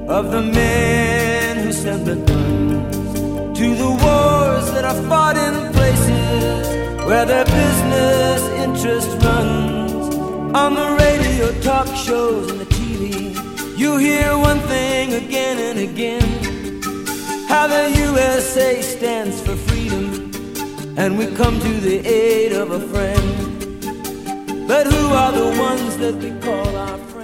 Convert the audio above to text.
of the men who sent the guns to the wars that are fought in places where their business interest runs. On the radio, talk shows, and the TV, you hear one thing again and again, how the USA stands for freedom, and we come to the aid of a friend. But who are the ones that we call our friends?